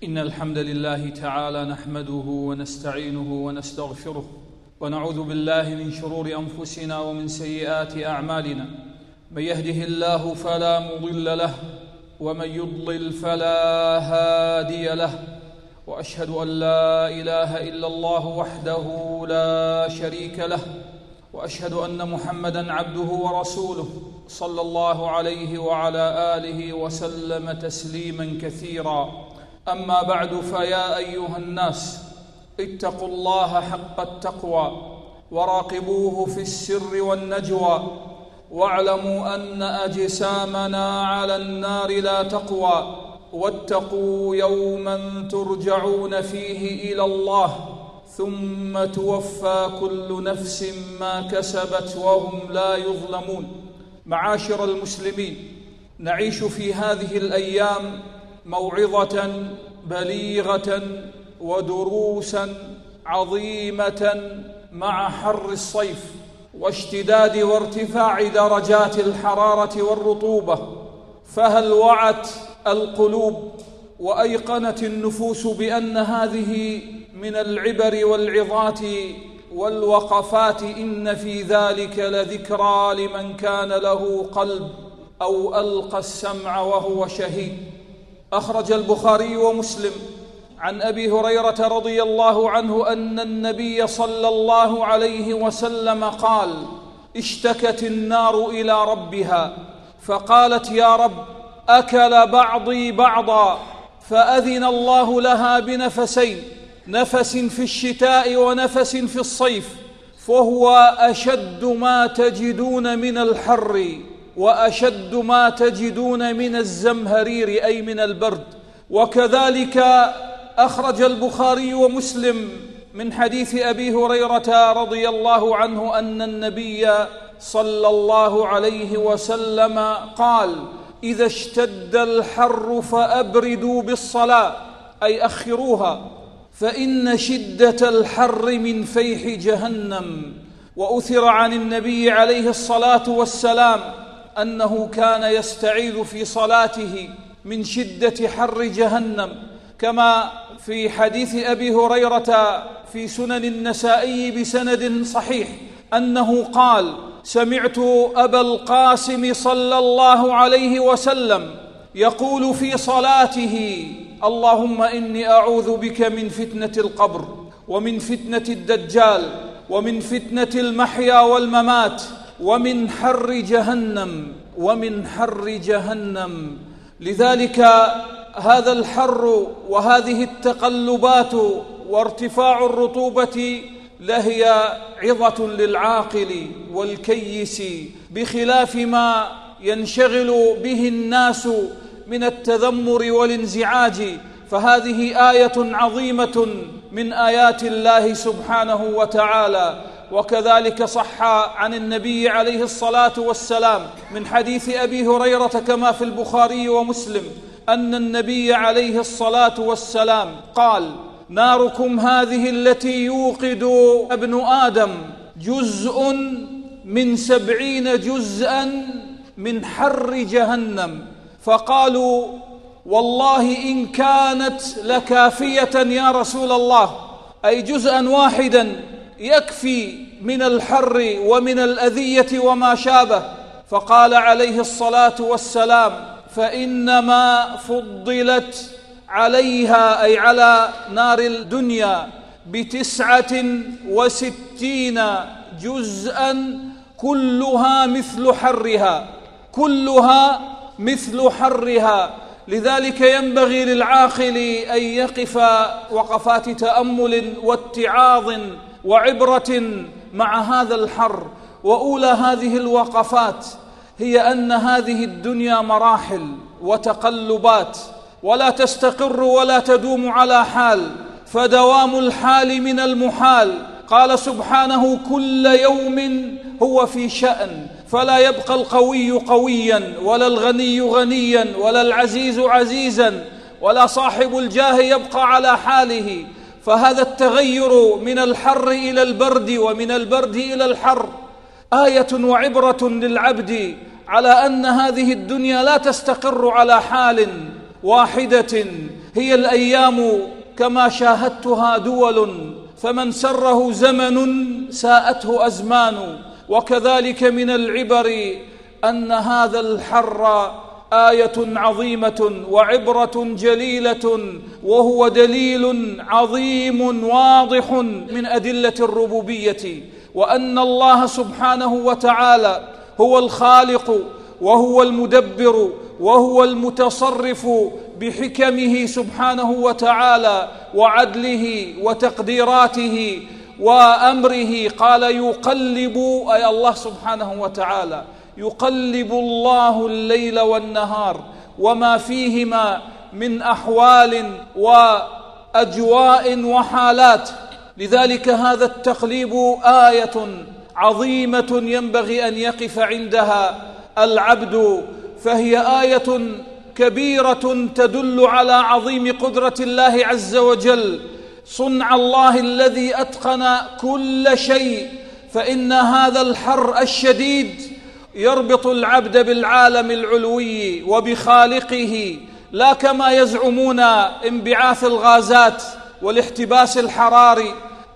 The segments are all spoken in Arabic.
إن الحمد لله تعالى نحمده ونستعينه ونستغفره ونعوذ بالله من شرور أنفسنا ومن سيئات أعمالنا. من يهده الله فلا مضل له ومن يضلل فلا هادي له، وأشهد أن لا إله إلا الله وحده لا شريك له، وأشهد أن محمدًا عبده ورسوله صلى الله عليه وعلى آله وسلم تسليمًا كثيرًا. أما بعد، فيا أيها الناس اتقوا الله حق التقوى وراقبوه في السر والنجوى، واعلموا أن أجسامنا على النار لا تقوى، واتقوا يوماً ترجعون فيه إلى الله ثم توفى كل نفس ما كسبت وهم لا يظلمون. معاشر المسلمين، نعيش في هذه الأيام موعظة بليغة ودروسا عظيمة مع حر الصيف واشتداد وارتفاع درجات الحرارة والرطوبة. فهل وعت القلوب وأيقنت النفوس بأن هذه من العبر والعظات والوقفات؟ إن في ذلك لذكرى لمن كان له قلب أو ألقى السمع وهو شهيد. أخرج البخاري ومسلم عن أبي هريرة رضي الله عنه أن النبي صلى الله عليه وسلم قال: اشتكت النار إلى ربها فقالت: يا رب، أكل بعضي بعضا. فأذن الله لها بنفسين، نفس في الشتاء ونفس في الصيف، فهو أشد ما تجدون من الحر وأشد ما تجدون من الزمهرير أي من البرد. وكذلك أخرج البخاري ومسلم من حديث أبي هريرة رضي الله عنه أن النبي صلى الله عليه وسلم قال: إذا اشتد الحر فأبردوا بالصلاة، أي أخروها، فإن شدة الحر من فيح جهنم. وأثر عن النبي عليه الصلاة والسلام أنه كان يستعيذ في صلاته من شدة حر جهنم، كما في حديث أبي هريرة في سنن النسائي بسند صحيح أنه قال: سمعت أبا القاسم صلى الله عليه وسلم يقول في صلاته: اللهم إني أعوذ بك من فتنة القبر ومن فتنة الدجال ومن فتنة المحيا والممات ومن حر جهنم ومن حر جهنم. لذلك هذا الحر وهذه التقلبات وارتفاع الرطوبة لهي عظة للعاقل والكيس، بخلاف ما ينشغل به الناس من التذمر والانزعاج. فهذه آية عظيمة من آيات الله سبحانه وتعالى. وكذلك صح عن النبي عليه الصلاة والسلام من حديث أبي هريرة كما في البخاري ومسلم أن النبي عليه الصلاة والسلام قال: ناركم هذه التي يوقد ابن آدم جزء من 70 جزءا من حر جهنم. فقالوا: والله إن كانت لكافية يا رسول الله، أي جزءا واحدا يكفي من الحر ومن الأذية وما شابه. فقال عليه الصلاة والسلام: فإنما فضلت عليها، أي على نار الدنيا، ب69 جزءا كلها مثل حرها، كلها مثل حرها. لذلك ينبغي للعاقل أن يقف وقفات تأمل واتعاظ وعبرة مع هذا الحر. وأولى هذه الوقفات هي أن هذه الدنيا مراحل وتقلبات، ولا تستقر ولا تدوم على حال، فدوام الحال من المحال. قال سبحانه: كل يوم هو في شأن، فلا يبقى القوي قويا ولا الغني غنيا ولا العزيز عزيزا ولا صاحب الجاه يبقى على حاله. فهذا التغير من الحر إلى البرد ومن البرد إلى الحر آية وعبرة للعبد على أن هذه الدنيا لا تستقر على حال واحدة، هي الأيام كما شاهدتها دول، فمن سره زمن ساءته أزمان. وكذلك من العبر أن هذا الحر آية عظيمة وعبرة جليلة، وهو دليل عظيم واضح من أدلة الربوبية، وأن الله سبحانه وتعالى هو الخالق وهو المدبر وهو المتصرف بحكمه سبحانه وتعالى وعدله وتقديراته وأمره. قال يقلب، أي الله سبحانه وتعالى يقلب الله الليل والنهار وما فيهما من أحوال وأجواء وحالات. لذلك هذا التقليب آية عظيمة ينبغي أن يقف عندها العبد، فهي آية كبيرة تدل على عظيم قدرة الله عز وجل، صنع الله الذي أتقن كل شيء. فإن هذا الحر الشديد يربط العبد بالعالم العلوي وبخالقه، لا كما يزعمون انبعاث الغازات والاحتباس الحراري،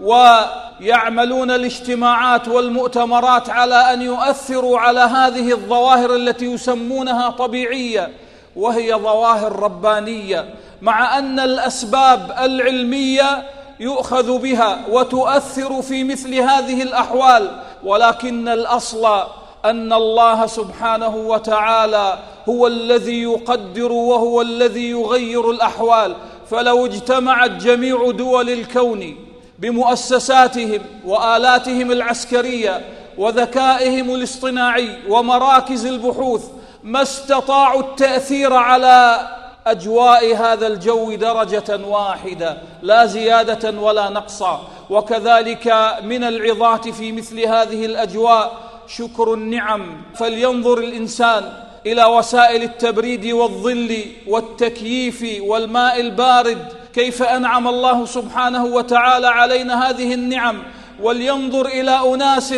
ويعملون الاجتماعات والمؤتمرات على أن يؤثروا على هذه الظواهر التي يسمونها طبيعية وهي ظواهر ربانية، مع أن الأسباب العلمية يؤخذ بها وتؤثر في مثل هذه الأحوال، ولكن الأصل أن الله سبحانه وتعالى هو الذي يقدر وهو الذي يغير الأحوال. فلو اجتمعت جميع دول الكون بمؤسساتهم وآلاتهم العسكرية وذكائهم الاصطناعي ومراكز البحوث ما استطاعوا التأثير على أجواء هذا الجو درجة واحدة، لا زيادة ولا نقصا. وكذلك من العظات في مثل هذه الأجواء شكر النعم. فلينظر الإنسان إلى وسائل التبريد والظل والتكييف والماء البارد، كيف أنعم الله سبحانه وتعالى علينا هذه النعم، ولينظر إلى أناس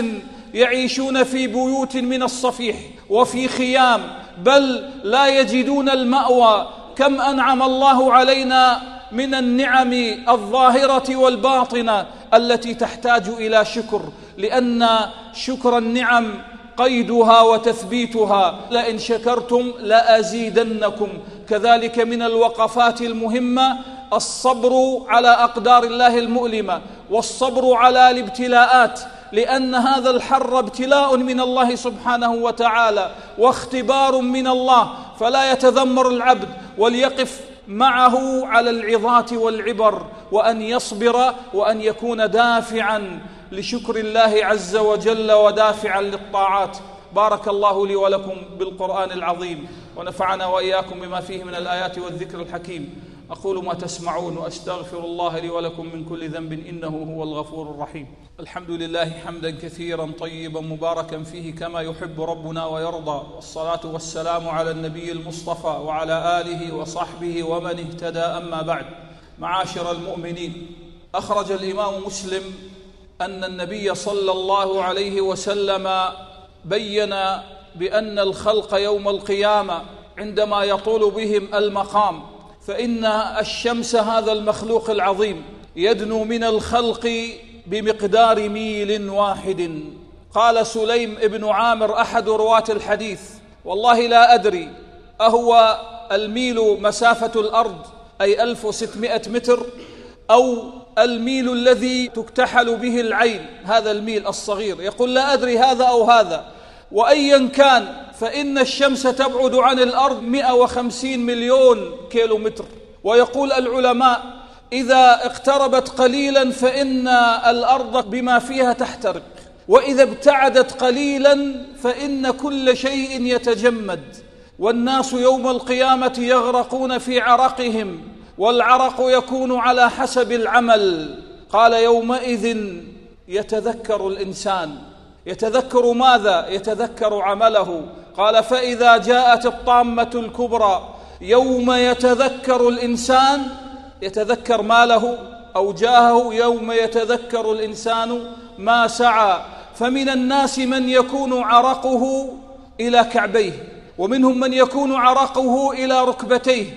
يعيشون في بيوت من الصفيح وفي خيام، بل لا يجدون المأوى. كم أنعم الله علينا من النعم الظاهرة والباطنة التي تحتاج إلى شكر، لأن شكر النعم قيدها وتثبيتها لئن شكرتم لأزيدنكم. كذلك من الوقفات المهمة الصبر على أقدار الله المؤلمة والصبر على الابتلاءات، لأن هذا الحر ابتلاء من الله سبحانه وتعالى واختبار من الله، فلا يتذمر العبد وليقف معه على العظات والعبر، وأن يصبر وأن يكون دافعا لشكر الله عز وجل ودافعا للطاعات. بارك الله لي ولكم بالقرآن العظيم، ونفعنا وإياكم بما فيه من الآيات والذكر الحكيم. أقول ما تسمعون وأستغفر الله لي ولكم من كل ذنب إنه هو الغفور الرحيم. الحمد لله حمدا كثيرا طيبا مباركا فيه كما يحب ربنا ويرضى، والصلاة والسلام على النبي المصطفى وعلى آله وصحبه ومن اهتدى. أما بعد، معاشر المؤمنين، أخرج الإمام مسلم أن النبي صلى الله عليه وسلم بين بأن الخلق يوم القيامة عندما يطول بهم المقام، فإن الشمس هذا المخلوق العظيم يدنو من الخلق بمقدار ميل واحد. قال سليم ابن عامر أحد رواة الحديث: والله لا أدري أهو الميل مسافة الأرض أي 1600 متر، أو الميل الذي تكتحل به العين، هذا الميل الصغير. يقول لا أدري هذا أو هذا، وأيا كان فإن الشمس تبعد عن الأرض 150 مليون كيلومتر. ويقول العلماء إذا اقتربت قليلا فإن الأرض بما فيها تحترق، وإذا ابتعدت قليلا فإن كل شيء يتجمد. والناس يوم القيامة يغرقون في عرقهم، والعرق يكون على حسب العمل. قال يومئذ يتذكر الإنسان. يتذكر ماذا؟ يتذكر عمله. قال فإذا جاءت الطامة الكبرى يوم يتذكر الإنسان، يتذكر ماله أو جاهه، يوم يتذكر الإنسان ما سعى. فمن الناس من يكون عرقه إلى كعبيه، ومنهم من يكون عرقه إلى ركبتيه،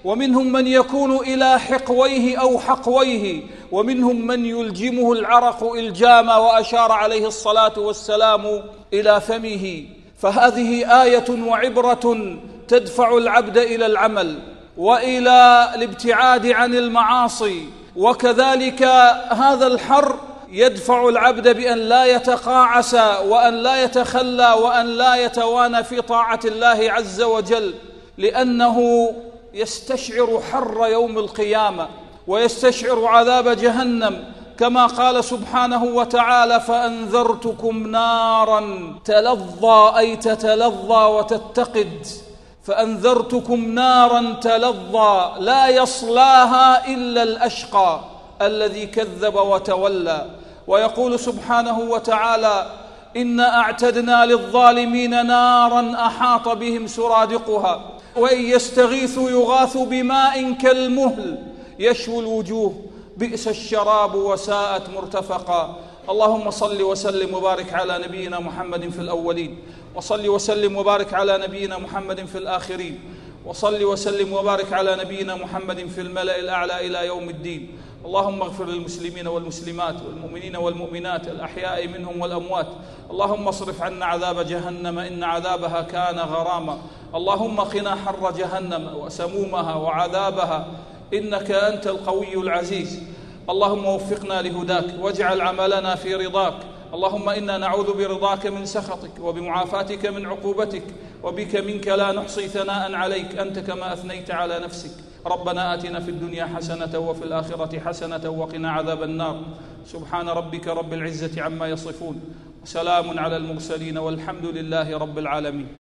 ومنهم من يكون إلى حقويه أو حقويه، ومنهم من يلجمه العرق إلجاما، وأشار عليه الصلاة والسلام إلى فمه. فهذه آية وعبرة تدفع العبد إلى العمل وإلى الابتعاد عن المعاصي. وكذلك هذا الحر يدفع العبد بأن لا يتقاعس وأن لا يتخلى وأن لا يتوانى في طاعة الله عز وجل، لأنه يستشعر حر يوم القيامة ويستشعر عذاب جهنم، كما قال سبحانه وتعالى: فأنذرتكم نارا تلظى، أي تتلظى وتتقد. فأنذرتكم نارا تلظى لا يصلاها إلا الأشقى الذي كذب وتولى. ويقول سبحانه وتعالى: إنا أعتدنا للظالمين نارا أحاط بهم سرادقها وإن يستغيثوا يغاثوا بماء كالمهل يشوي الوجوه بئس الشراب وساءت مرتفقا. اللهم صل وسلم وبارك على نبينا محمد في الأولين، وصل وسلم وبارك على نبينا محمد في الآخرين، وصل وسلم وبارك على نبينا محمد في الملأ الأعلى إلى يوم الدين. اللهم اغفر للمسلمين والمسلمات والمؤمنين والمؤمنات الأحياء منهم والأموات. اللهم اصرف عنا عذاب جهنم إن عذابها كان غراما. اللهم قنا حر جهنم وسمومها وعذابها إنك أنت القوي العزيز. اللهم وفقنا لهداك واجعل عملنا في رضاك. اللهم إنا نعوذ برضاك من سخطك وبمعافاتك من عقوبتك، وبك منك لا نحصي ثناء عليك أنت كما أثنيت على نفسك. ربنا آتنا في الدنيا حسنة وفي الآخرة حسنة وقنا عذاب النار. سبحان ربك رب العزة عما يصفون، وسلام على المرسلين، والحمد لله رب العالمين.